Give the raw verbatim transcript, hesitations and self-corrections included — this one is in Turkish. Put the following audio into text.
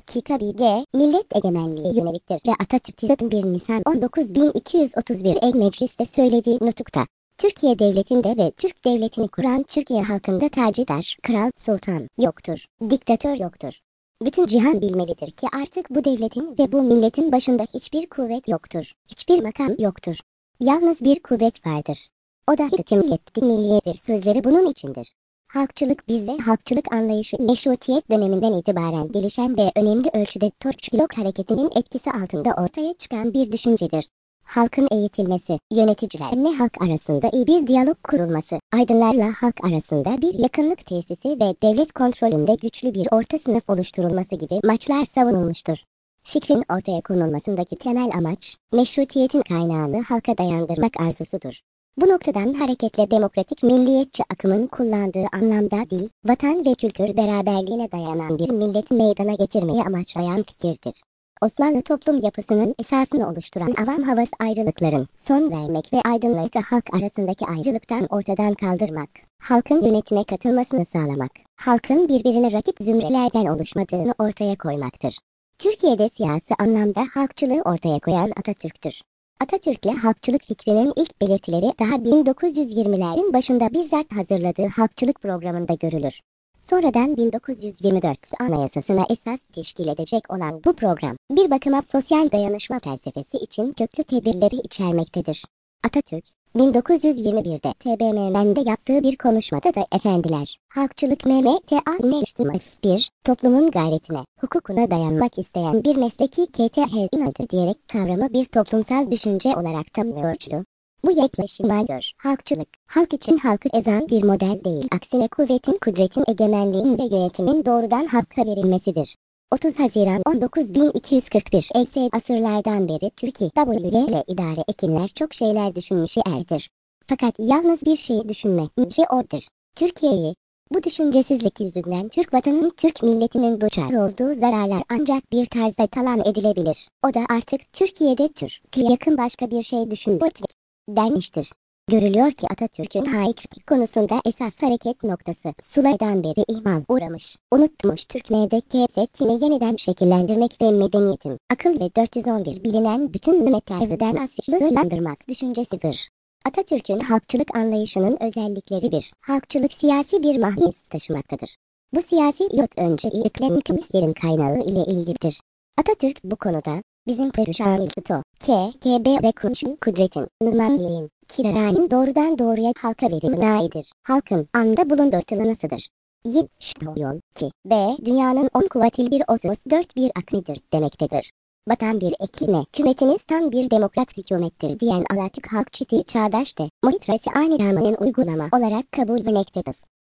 dakika bilgi, millet egemenliği yöneliktir ve Atatürk bir Nisan on dokuz bin iki yüz otuz bir El Meclis'te söylediği nutukta, Türkiye Devleti'nde ve Türk Devleti'ni kuran Türkiye halkında tacıdar, kral, sultan yoktur, diktatör yoktur. Bütün cihan bilmelidir ki artık bu devletin ve bu milletin başında hiçbir kuvvet yoktur, hiçbir makam yoktur. Yalnız bir kuvvet vardır. O da hükümiyet, milliyedir sözleri bunun içindir. Halkçılık bizde halkçılık anlayışı meşrutiyet döneminden itibaren gelişen ve önemli ölçüde Torçluk hareketinin etkisi altında ortaya çıkan bir düşüncedir. Halkın eğitilmesi, yöneticilerle halk arasında iyi bir diyalog kurulması, aydınlarla halk arasında bir yakınlık tesisi ve devlet kontrolünde güçlü bir orta sınıf oluşturulması gibi maçlar savunulmuştur. Fikrin ortaya konulmasındaki temel amaç, meşrutiyetin kaynağını halka dayandırmak arzusudur. Bu noktadan hareketle demokratik milliyetçi akımın kullandığı anlamda dil, vatan ve kültür beraberliğine dayanan bir milleti meydana getirmeyi amaçlayan fikirdir. Osmanlı toplum yapısının esasını oluşturan avam havas ayrılıkların son vermek ve aydınları halk arasındaki ayrılıktan ortadan kaldırmak, halkın yönetime katılmasını sağlamak, halkın birbirine rakip zümrelerden oluşmadığını ortaya koymaktır. Türkiye'de siyasi anlamda halkçılığı ortaya koyan Atatürk'tür. Atatürk'le halkçılık fikrinin ilk belirtileri daha bin dokuz yüz yirmilerin başında bizzat hazırladığı halkçılık programında görülür. Sonradan bin dokuz yüz yirmi dört Anayasasına esas teşkil edecek olan bu program, bir bakıma sosyal dayanışma felsefesi için köklü tedbirleri içermektedir. Atatürk, bin dokuz yüz yirmi birde T B M M'de yaptığı bir konuşmada da efendiler, halkçılık M M T A neştirmez bir, toplumun gayretine, hukukuna dayanmak isteyen bir mesleki K T H inadır diyerek kavramı bir toplumsal düşünce olarak tanımlıyordu. Bu yaklaşıma göre halkçılık, halk için halkı ezan bir model değil, aksine kuvvetin, kudretin, egemenliğin ve yönetimin doğrudan halka verilmesidir. otuz Haziran on dokuz bin iki yüz kırk bir E S asırlardan beri Türkiye W ile idare ekinler çok şeyler düşünmüşü erdir. Fakat yalnız bir şeyi düşünmekçe ordur. Türkiye'yi, bu düşüncesizlik yüzünden Türk vatanının, Türk milletinin duçar olduğu zararlar ancak bir tarzda talan edilebilir. O da artık Türkiye'de Türk'e yakın başka bir şey düşünmek denmiştir. Görülüyor ki Atatürk'ün haiklik konusunda esas hareket noktası sulardan beri ihmal uğramış, unutmuş Türk memleketini yeniden şekillendirmek ve medeniyetin, akıl ve dört yüz on bir bilinen bütün nimetlerden aşılandırmak düşüncesidir. Atatürk'ün halkçılık anlayışının özellikleri bir, halkçılık siyasi bir mahiyet taşımaktadır. Bu siyasi yot önce yüklenmişlerin kaynağı ile ilgilidir. Atatürk bu konuda, bizim perişan sto, K, K B rekunşun kudretin, nızmanliğin, kirarayın doğrudan doğruya halka verilmesidir. Halkın anda bulundurtulmasıdır. Y, şto yol, ki, B, dünyanın on kuvvetil bir osos dört bir aknidir demektedir. Vatan bir ekine, hükümetimiz tam bir demokrat hükümettir diyen Atatürk halkçılığı çağdaş de, muhitresi aynı damanın uygulama olarak kabul etmektedir.